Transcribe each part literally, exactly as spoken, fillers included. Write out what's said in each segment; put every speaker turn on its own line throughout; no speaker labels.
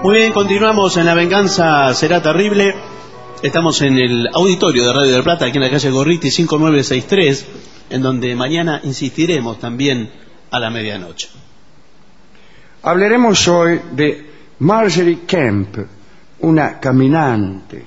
Muy bien, continuamos en La Venganza Será Terrible. Estamos en el auditorio de Radio del Plata, aquí en la calle Gorriti cinco nueve seis tres, en donde mañana insistiremos también a la medianoche.
Hablaremos hoy de Margery Kemp, una caminante.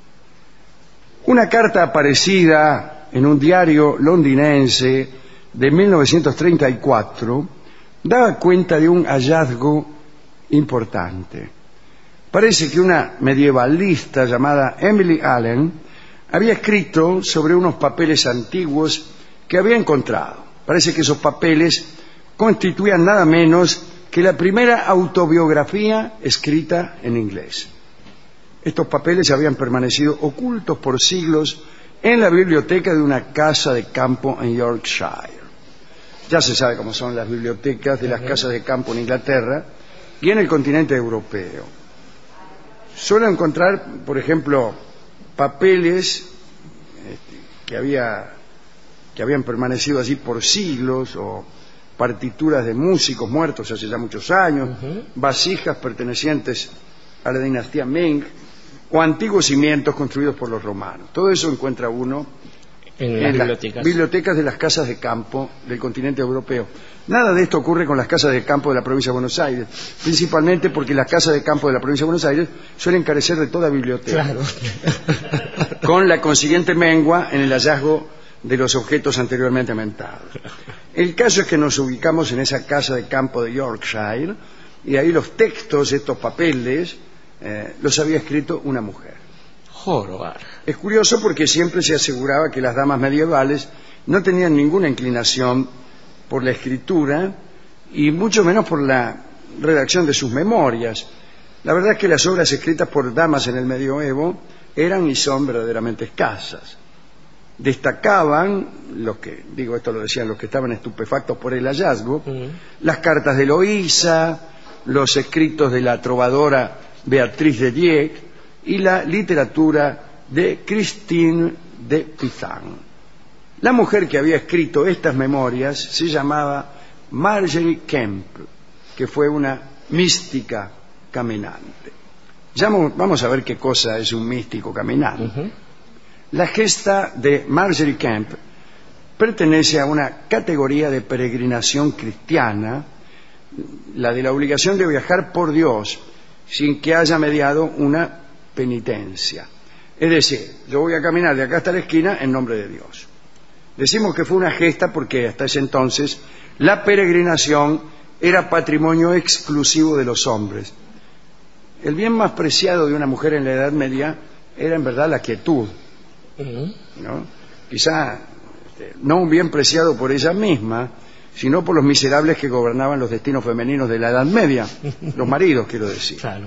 Una carta aparecida en un diario londinense de mil novecientos treinta y cuatro daba cuenta de un hallazgo importante. Parece que una medievalista llamada Emily Allen había escrito sobre unos papeles antiguos que había encontrado. Parece que esos papeles constituían nada menos que la primera autobiografía escrita en inglés. Estos papeles habían permanecido ocultos por siglos en la biblioteca de una casa de campo en Yorkshire. Ya se sabe cómo son las bibliotecas de las casas de campo en Inglaterra y en el continente europeo. Suelen encontrar, por ejemplo, papeles este, que, había, que habían permanecido allí por siglos, o partituras de músicos muertos hace ya muchos años, uh-huh. vasijas pertenecientes a la dinastía Ming, o antiguos cimientos construidos por los romanos. Todo eso encuentra uno en, en las bibliotecas. bibliotecas de las casas de campo del continente europeo. Nada de esto ocurre con las casas de campo de la provincia de Buenos Aires, principalmente porque las casas de campo de la provincia de Buenos Aires suelen carecer de toda biblioteca, claro. con la consiguiente mengua en el hallazgo de los objetos anteriormente mentados. El caso es que nos ubicamos en esa casa de campo de Yorkshire, y ahí los textos, estos papeles, eh, los había escrito una mujer.
Jorobar.
Es curioso porque siempre se aseguraba que las damas medievales no tenían ninguna inclinación por la escritura y mucho menos por la redacción de sus memorias. La verdad es que las obras escritas por damas en el medioevo eran y son verdaderamente escasas. Destacaban, los que, digo esto lo decían los que estaban estupefactos por el hallazgo, uh-huh. las cartas de Eloísa, los escritos de la trovadora Beatriz de Dieck y la literatura de Christine de Pizan. La mujer que había escrito estas memorias se llamaba Margery Kemp, que fue una mística caminante. Ya vamos a ver qué cosa es un místico caminante. Uh-huh. La gesta de Margery Kemp pertenece a una categoría de peregrinación cristiana, la de la obligación de viajar por Dios sin que haya mediado una penitencia. Es decir, yo voy a caminar de acá hasta la esquina en nombre de Dios. Decimos que fue una gesta porque hasta ese entonces la peregrinación era patrimonio exclusivo de los hombres. El bien más preciado de una mujer en la Edad Media era en verdad la quietud, ¿no? Quizá este, no un bien preciado por ella misma, sino por los miserables que gobernaban los destinos femeninos de la Edad Media, los maridos, quiero decir. Claro.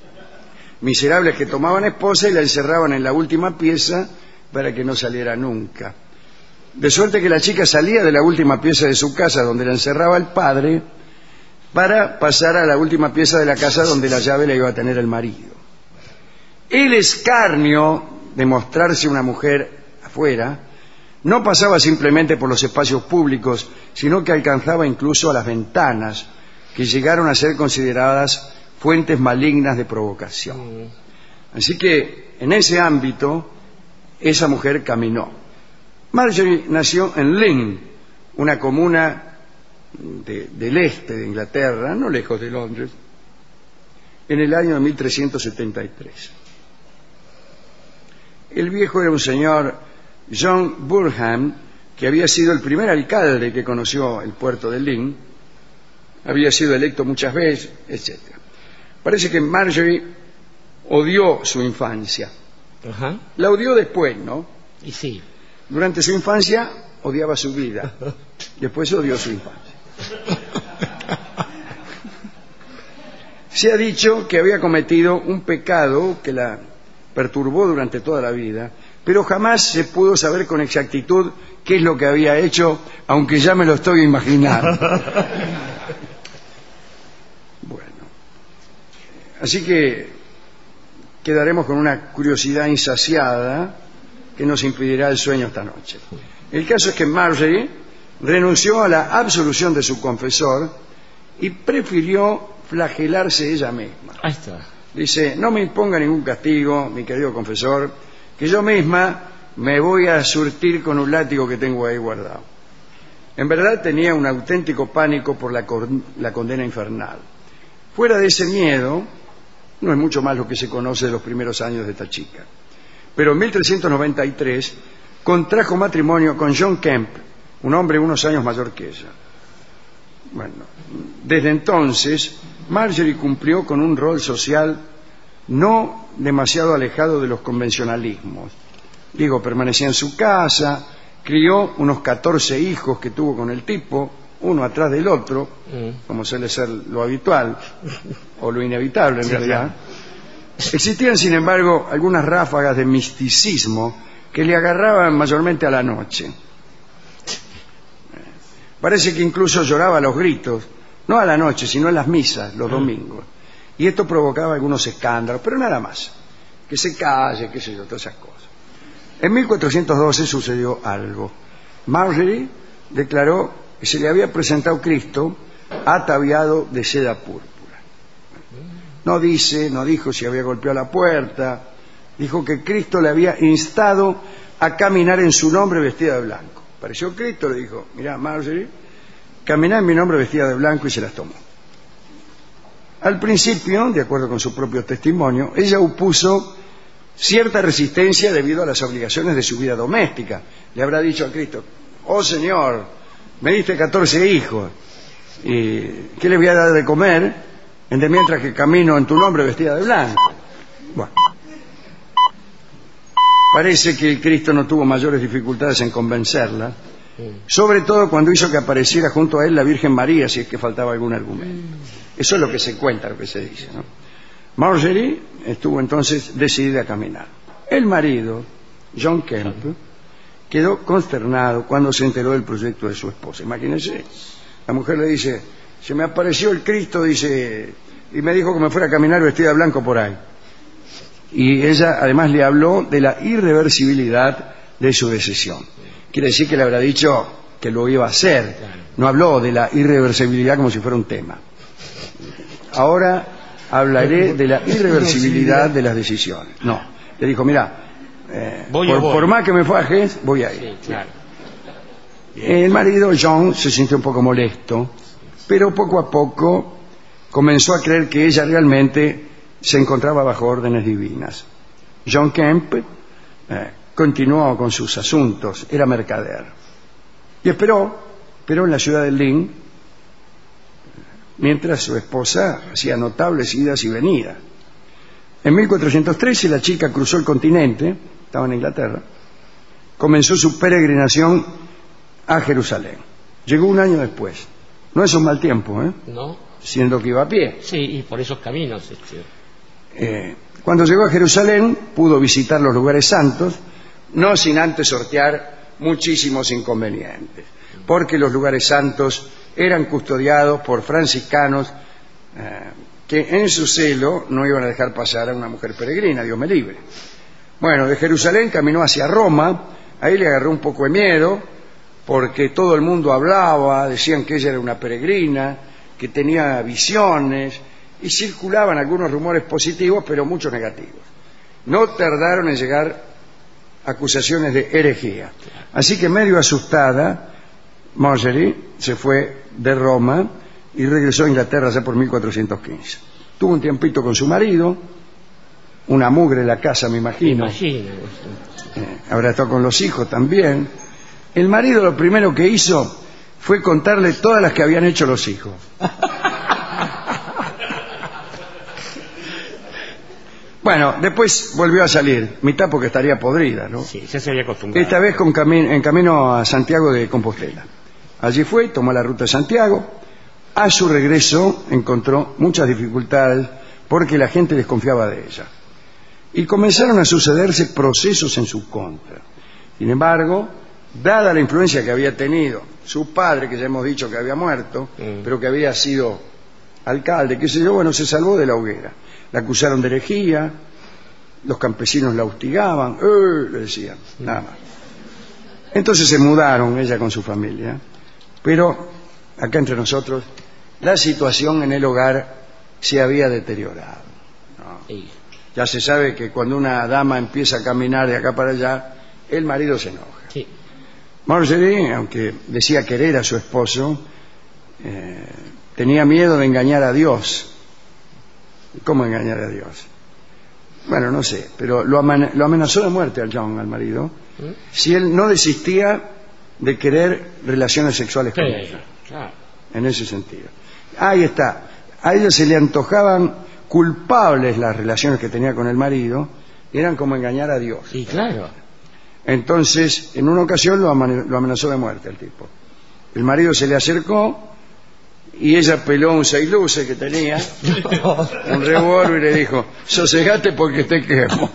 Miserables que tomaban esposa y la encerraban en la última pieza para que no saliera nunca. De suerte que la chica salía de la última pieza de su casa, donde la encerraba el padre, para pasar a la última pieza de la casa donde la llave la iba a tener el marido. El escarnio de mostrarse una mujer afuera no pasaba simplemente por los espacios públicos, sino que alcanzaba incluso a las ventanas, que llegaron a ser consideradas fuentes malignas de provocación. Así que en ese ámbito esa mujer caminó. Margery nació en Lynn, una comuna de, del este de Inglaterra, no lejos de Londres, en el año de mil trescientos setenta y tres. El viejo era un señor John Burham, que había sido el primer alcalde que conoció el puerto de Lynn, había sido electo muchas veces, etcétera. Parece que Margery odió su infancia. Uh-huh. La odió después, ¿no?
Y sí.
Durante su infancia odiaba su vida, después odió su infancia. Se ha dicho que había cometido un pecado que la perturbó durante toda la vida, pero jamás se pudo saber con exactitud qué es lo que había hecho, aunque ya me lo estoy imaginando. Bueno, así que quedaremos con una curiosidad insaciada que nos impedirá el sueño esta noche. El caso es que Margery renunció a la absolución de su confesor y prefirió flagelarse ella misma.
Ahí está.
Dice, no me imponga ningún castigo, mi querido confesor, que yo misma me voy a surtir con un látigo que tengo ahí guardado. En verdad tenía un auténtico pánico por la, la condena infernal. Fuera de ese miedo, no es mucho más lo que se conoce de los primeros años de esta chica. Pero en mil trescientos noventa y tres contrajo matrimonio con John Kemp, un hombre unos años mayor que ella. Bueno, desde entonces, Marjorie cumplió con un rol social no demasiado alejado de los convencionalismos. Digo, permanecía en su casa, crió unos catorce hijos que tuvo con el tipo, uno atrás del otro, mm. como suele ser lo habitual, o lo inevitable en sí, realidad. Claro. Existían, sin embargo, algunas ráfagas de misticismo que le agarraban mayormente a la noche. Parece que incluso lloraba a los gritos, no a la noche, sino en las misas, los domingos. Y esto provocaba algunos escándalos, pero nada más. Que se calle, qué sé yo, todas esas cosas. En mil cuatrocientos doce sucedió algo. Marjorie declaró que se le había presentado Cristo ataviado de seda púrpura. No dice, no dijo si había golpeado la puerta, dijo que Cristo le había instado a caminar en su nombre vestida de blanco. Apareció Cristo, le dijo, mirá, Marjorie, caminá en mi nombre vestida de blanco, y se las tomó. Al principio, de acuerdo con su propio testimonio, ella opuso cierta resistencia debido a las obligaciones de su vida doméstica. Le habrá dicho a Cristo, oh Señor, me diste catorce hijos, ¿y qué les voy a dar de comer mientras que camino en tu nombre vestida de blanco? Bueno, parece que el Cristo no tuvo mayores dificultades en convencerla, sobre todo cuando hizo que apareciera junto a él la Virgen María, si es que faltaba algún argumento. Eso es lo que se cuenta, lo que se dice, ¿no? Marjorie estuvo entonces decidida a caminar. El marido, John Kemp, quedó consternado cuando se enteró del proyecto de su esposa. Imagínense, la mujer le dice, se me apareció el Cristo, dice, y me dijo que me fuera a caminar vestida de blanco por ahí. Y ella además le habló de la irreversibilidad de su decisión. Quiere decir que le habrá dicho que lo iba a hacer. No habló de la irreversibilidad como si fuera un tema. Ahora hablaré de la irreversibilidad de las decisiones. No, le dijo, mira, eh, por, por más que me fajes, voy a ir. Sí, claro. El marido, John, se sintió un poco molesto, pero poco a poco comenzó a creer que ella realmente se encontraba bajo órdenes divinas. John Kemp eh, continuó con sus asuntos, era mercader. Y esperó, esperó en la ciudad de Lynn, mientras su esposa hacía notables idas y venidas. En mil cuatrocientos trece la chica cruzó el continente, estaba en Inglaterra, comenzó su peregrinación a Jerusalén. Llegó un año después. No es un mal tiempo, ¿eh?
No.
Siendo que iba a pie.
Sí, y por esos caminos. Este...
Eh, cuando llegó a Jerusalén pudo visitar los lugares santos, no sin antes sortear muchísimos inconvenientes, porque los lugares santos eran custodiados por franciscanos eh, que en su celo no iban a dejar pasar a una mujer peregrina, Dios me libre. Bueno, de Jerusalén caminó hacia Roma, ahí le agarró un poco de miedo, porque todo el mundo hablaba, decían que ella era una peregrina, que tenía visiones, y circulaban algunos rumores positivos, pero muchos negativos. No tardaron en llegar acusaciones de herejía. Así que medio asustada, Marjorie se fue de Roma y regresó a Inglaterra ya por mil cuatrocientos quince. Tuvo un tiempito con su marido, una mugre en la casa, me imagino.
Imagino.
Eh, habrá estado con los hijos también. El marido lo primero que hizo fue contarle todas las que habían hecho los hijos. Bueno, después volvió a salir, mitad porque estaría podrida, ¿no?
Sí, ya se había acostumbrado.
Esta vez con cami- en camino a Santiago de Compostela. Allí fue, tomó la ruta de Santiago. A su regreso encontró muchas dificultades porque la gente desconfiaba de ella. Y comenzaron a sucederse procesos en su contra. Sin embargo, dada la influencia que había tenido su padre, que ya hemos dicho que había muerto, mm. pero que había sido alcalde, qué sé yo, bueno, se salvó de la hoguera. La acusaron de herejía, los campesinos la hostigaban, ¡eh! Le decían, nada más. Entonces se mudaron ella con su familia, pero acá entre nosotros la situación en el hogar se había deteriorado, ¿no?
Sí.
Ya se sabe que cuando una dama empieza a caminar de acá para allá, el marido se enoja.
Sí.
Marjorie, aunque decía querer a su esposo, eh, tenía miedo de engañar a Dios. ¿Cómo engañar a Dios? Bueno, no sé, pero lo, aman- lo amenazó de muerte al John, al marido,
¿Mm?
si él no desistía de querer relaciones sexuales con
Sí,
ella.
claro.
En ese sentido. Ahí está. A ella se le antojaban culpables las relaciones que tenía con el marido, y eran como engañar a Dios.
Sí, claro.
Entonces, en una ocasión lo, aman- lo amenazó de muerte al tipo. El marido se le acercó y ella peló un seis luces que tenía, un revólver, y le dijo: sosegate porque te quemo.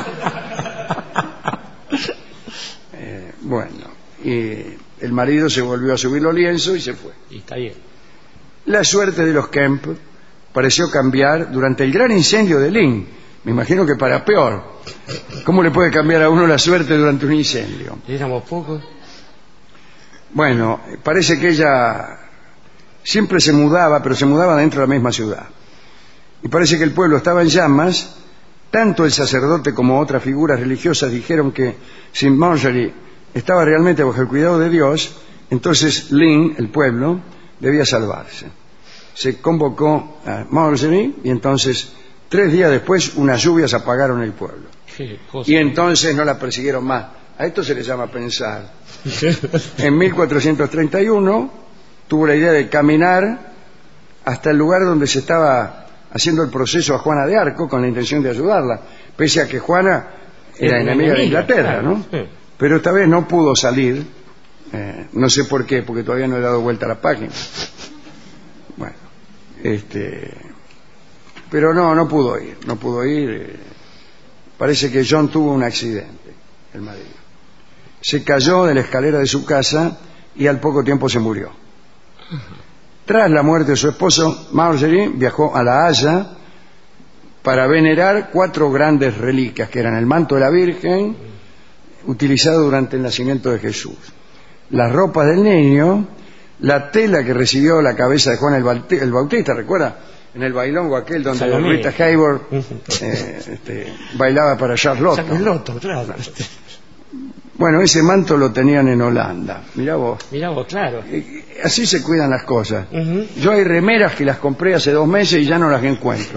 eh, bueno, y el marido se volvió a subir los lienzos y se fue.
Y está bien.
La suerte de los Kemp pareció cambiar durante el gran incendio de Lynn. Me imagino que para peor. ¿Cómo le puede cambiar a uno la suerte durante un incendio?
Éramos pocos.
Bueno, parece que ella siempre se mudaba, pero se mudaba dentro de la misma ciudad. Y parece que el pueblo estaba en llamas. Tanto el sacerdote como otras figuras religiosas dijeron que si Marjorie estaba realmente bajo el cuidado de Dios, entonces Lynn, el pueblo, debía salvarse. Se convocó a Marjorie y entonces, tres días después, unas lluvias apagaron el pueblo.
Qué cosa.
Y entonces no la persiguieron más. A esto se le llama pensar. En mil cuatrocientos treinta y uno tuvo la idea de caminar hasta el lugar donde se estaba haciendo el proceso a Juana de Arco con la intención de ayudarla, pese a que Juana era
Era
enemiga de
enemiga,
Inglaterra,
claro,
¿no?
sí.
Pero esta vez no pudo salir, eh, no sé por qué, porque todavía no he dado vuelta a la página. Bueno, este, pero no, no pudo ir, no pudo ir. eh, Parece que John tuvo un accidente, el marido. Se cayó de la escalera de su casa y al poco tiempo se murió. Tras la muerte de su esposo, Marjorie viajó a La Haya para venerar cuatro grandes reliquias, que eran el manto de la Virgen, utilizado durante el nacimiento de Jesús, las ropas del niño, la tela que recibió la cabeza de Juan el, Baut- el Bautista, ¿recuerda? En el bailongo aquel donde
Salomé.
Rita Hayworth eh, este, bailaba para Charlotte.
Charlotte, claro.
Bueno, ese manto lo tenían en Holanda. Mirá vos.
Mirá vos, claro.
Eh, Así se cuidan las cosas.
Ujú.
Yo hay remeras que las compré hace dos meses y ya no las encuentro.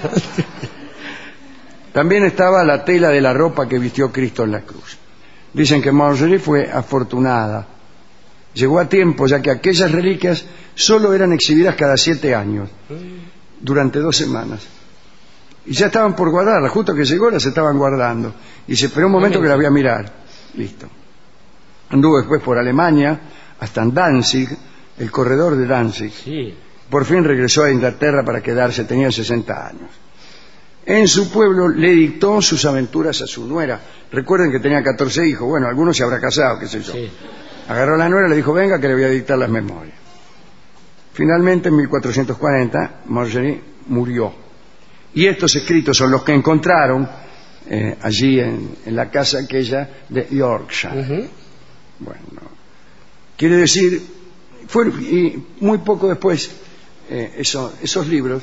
También estaba la tela de la ropa que vistió Cristo en la cruz. Dicen que Marjorie fue afortunada. Llegó a tiempo, ya que aquellas reliquias solo eran exhibidas cada siete años, durante dos semanas. Y ya estaban por guardarlas. Justo que llegó las estaban guardando. Y se esperó un momento que la voy a mirar. Listo. Anduvo después por Alemania, hasta en Danzig, el corredor de Danzig.
Sí.
Por fin regresó a Inglaterra para quedarse, tenía sesenta años. En su pueblo le dictó sus aventuras a su nuera. Recuerden que tenía catorce hijos, bueno, algunos se habrá casado, qué sé yo.
Sí.
Agarró a la nuera y le dijo: venga que le voy a dictar las memorias. Finalmente, en mil cuatrocientos cuarenta, Marjorie murió. Y estos escritos son los que encontraron eh, allí en, en la casa aquella de Yorkshire.
Ujú.
Bueno, quiere decir, fue, y muy poco después, eh, eso, esos libros,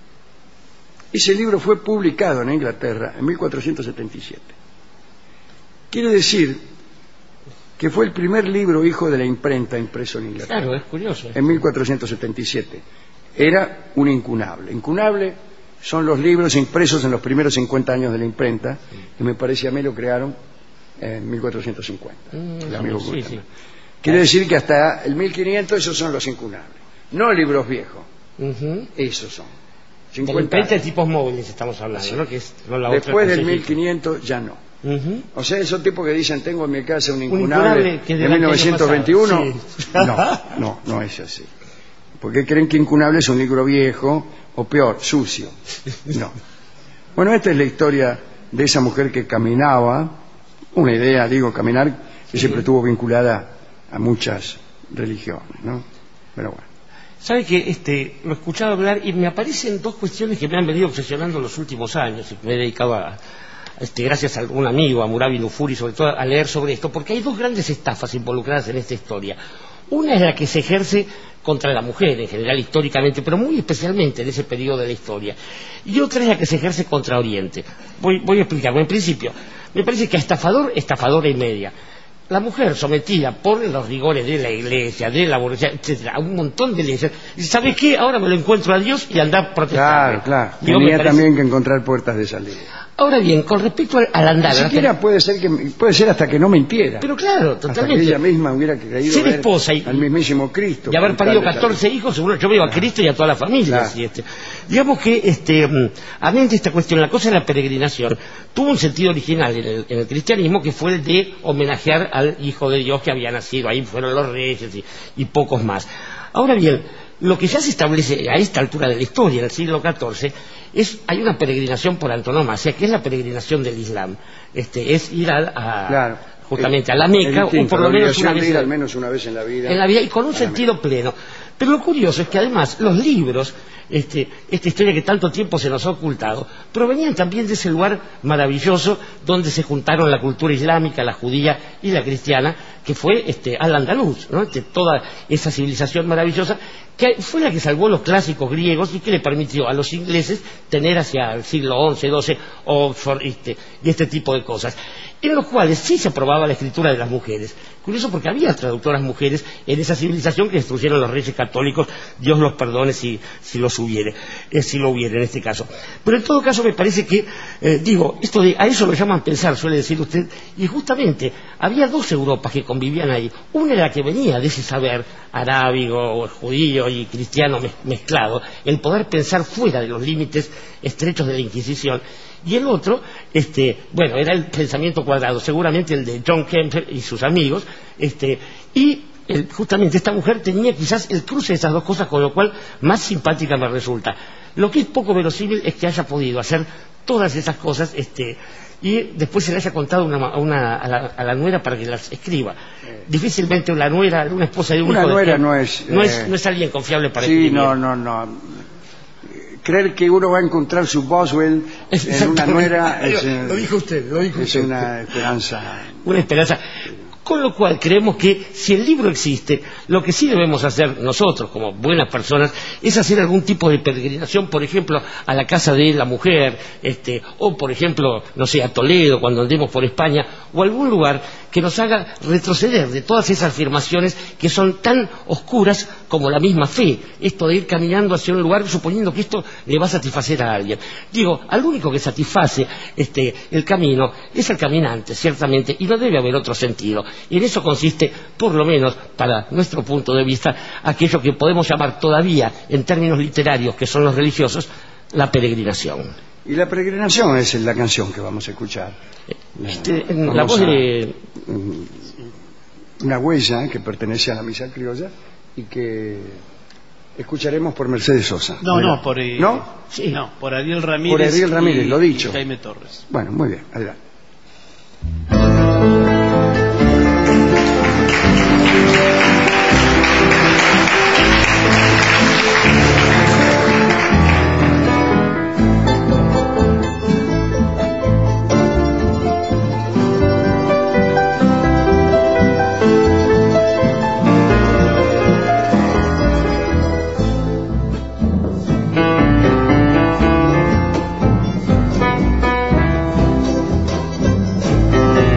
ese libro fue publicado en Inglaterra en mil cuatrocientos setenta y siete. Quiere decir que fue el primer libro hijo de la imprenta impreso en Inglaterra.
Claro, es curioso.
En mil cuatrocientos setenta y siete. Era un incunable. Incunable son los libros impresos en los primeros cincuenta años de la imprenta, que me parece a mí lo crearon en mil cuatrocientos cincuenta.
Mm,
el amigo
sí,
Gutenberg.
sí.
Quiere decir que hasta el mil quinientos esos son los incunables. No libros viejos,
Ujú.
esos son.
De la
cincuenta
imprenta de
años.
tipos móviles estamos hablando,
Sí.
¿no? Que es, no la otra
Después del
consejita.
mil quinientos ya no.
Ujú.
O sea, esos tipos que dicen tengo en mi casa un
incunable
incunable,
que es
de
del año
mil novecientos veintiuno.
pasado. Sí.
No, no, no es así. Porque creen que incunable es un libro viejo o peor, sucio. No. Bueno, esta es la historia de esa mujer que caminaba, una idea, digo, caminar, que siempre estuvo vinculada a muchas religiones, ¿no? Pero bueno.
Sabe que este, lo he escuchado hablar y me aparecen dos cuestiones que me han venido obsesionando en los últimos años y me he dedicado a, este, gracias a algún amigo, a Murabi Nufuri, sobre todo a leer sobre esto, porque hay dos grandes estafas involucradas en esta historia. Una es la que se ejerce contra la mujer en general históricamente, pero muy especialmente en ese periodo de la historia. Y otra es la que se ejerce contra Oriente. Voy, voy a explicarlo. En principio, me parece que a estafador, estafadora y media. La mujer sometida por los rigores de la iglesia, de la burguesía, etcétera, a un montón de leyes. Y ¿sabes qué? Ahora me lo encuentro a Dios y andar protestando.
Claro, claro.
Digo,
Tenía
parece...
también que encontrar puertas de salida.
Ahora bien, con respecto al, al andar...
Ni siquiera puede ser que puede ser hasta que no mintiera.
Pero claro, totalmente.
Hasta que ella misma hubiera creído
Ser
ver
esposa y,
al mismísimo Cristo.
y haber
con tal
parido
de
catorce
salir.
hijos, seguro yo veo a Cristo y a toda la familia.
Claro.
Así, este. Digamos que, este, amén de esta cuestión, la cosa de la peregrinación tuvo un sentido original en el, en el cristianismo, que fue el de homenajear al Hijo de Dios que había nacido. Ahí fueron los reyes y, y pocos más. Ahora bien, lo que ya se establece a esta altura de la historia, en el siglo catorce, es, hay una peregrinación por antonomasia, que es la peregrinación del Islam. Este, es ir a, a
Claro.
justamente a la Meca, o por lo menos una vez,
de ir
en,
al menos una vez en la vida.
en la vida, y con un sentido pleno. Pero lo curioso es que además los libros, este, esta historia que tanto tiempo se nos ha ocultado, provenían también de ese lugar maravilloso donde se juntaron la cultura islámica, la judía y la cristiana, que fue este, Al-Andalus, ¿no? Este, toda esa civilización maravillosa, que fue la que salvó los clásicos griegos y que le permitió a los ingleses tener hacia el siglo once, doce Oxford este, y este tipo de cosas, en los cuales sí se aprobaba la escritura de las mujeres. Curioso, porque había traductoras mujeres en esa civilización que destruyeron los reyes católicos, Dios los perdone si, si los hubiere, eh, si lo hubiera en este caso. Pero en todo caso me parece que, eh, digo, esto de, a eso lo llaman pensar, suele decir usted, y justamente había dos Europas que convivían ahí. Una era la que venía de ese saber arábigo, judío y cristiano mez, mezclado, el poder pensar fuera de los límites estrechos de la Inquisición. Y el otro, este, bueno, era el pensamiento cuadrado, seguramente el de John Kemper y sus amigos, este, y el, justamente esta mujer tenía quizás el cruce de esas dos cosas, con lo cual más simpática me resulta. Lo que es poco verosímil es que haya podido hacer todas esas cosas, este, y después se le haya contado una, a, una, a, la, a la nuera para que las escriba. Difícilmente una nuera, una esposa de un
una
hijo
nuera
de
no es,
no
eh,
es no es alguien confiable para
sí,
escribir.
no, no, no. Creer que uno va a encontrar su Boswell en una nuera es, eh,
lo dijo usted, lo dijo
es
usted.
una esperanza.
Una esperanza. Con lo cual creemos que si el libro existe, lo que sí debemos hacer nosotros como buenas personas es hacer algún tipo de peregrinación, por ejemplo, a la casa de la mujer, este, o por ejemplo, no sé, a Toledo cuando andemos por España, o algún lugar que nos haga retroceder de todas esas afirmaciones que son tan oscuras como la misma fe. Esto de ir caminando hacia un lugar suponiendo que esto le va a satisfacer a alguien. Digo, al único que satisface este, el camino es el caminante, ciertamente, y no debe haber otro sentido. Y en eso consiste, por lo menos para nuestro punto de vista, aquello que podemos llamar todavía, en términos literarios, que son los religiosos, la peregrinación.
Y la peregrinación es la canción que vamos a escuchar.
Este, la voz de...
Una huella que pertenece a la misa criolla y que escucharemos por Mercedes Sosa.
No,
Bueno,
no, por, eh,
¿no?
Sí, no, por Ariel Ramírez.
Por Ariel Ramírez,
y,
lo dicho.
y Jaime Torres.
Bueno, muy bien, adelante.
Thank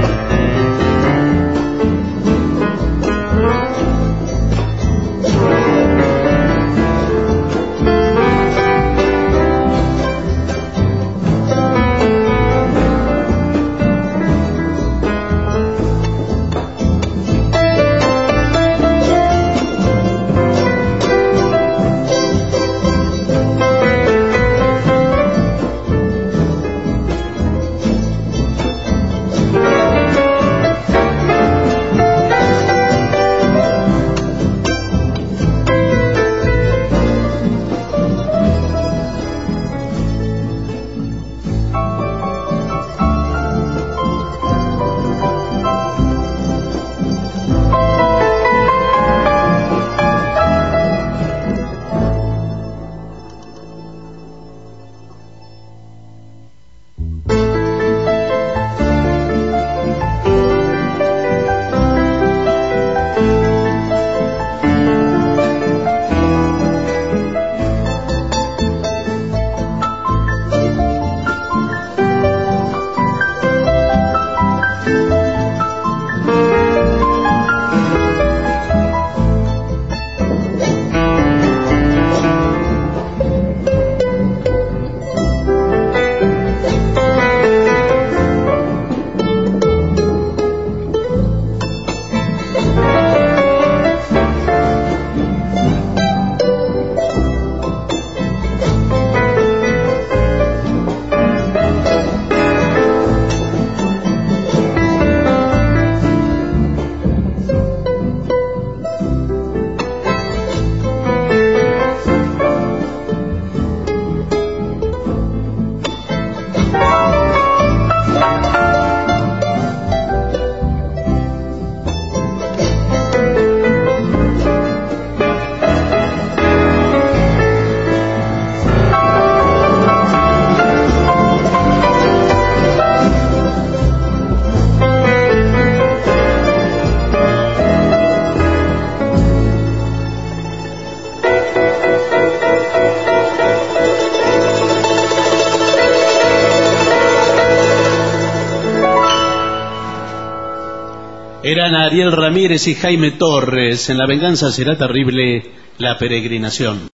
Eran Ariel Ramírez y Jaime Torres. En La venganza será terrible, la peregrinación.